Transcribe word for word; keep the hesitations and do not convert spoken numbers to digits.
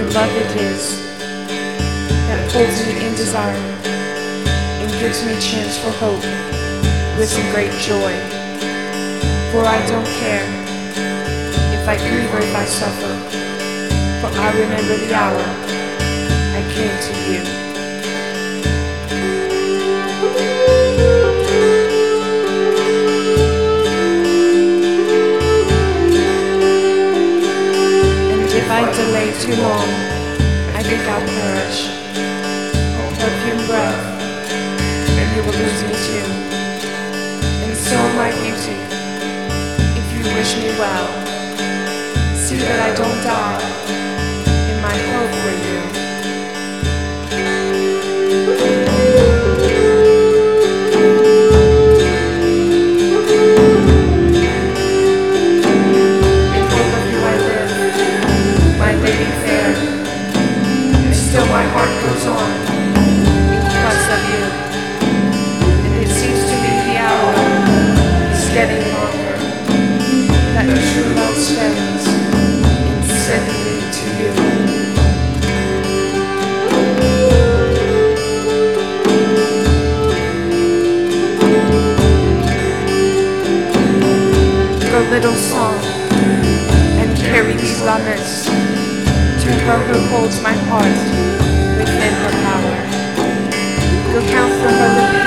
For love it is that holds me in desire and gives me chance for hope with some great joy. For I don't care if I grieve or if I suffer, for I remember the hour I came to you. If I delay too long, I think I'll perish. Perfume breath, and you will lose me too. And so, my beauty, if you wish me well, see that I don't die in my hope for you. Still my heart goes on because of you, and it seems to me the hour is getting longer, that true love spends in sending me to you. Your little song, and carry these laments to her who holds my heart within her power. Go count for her the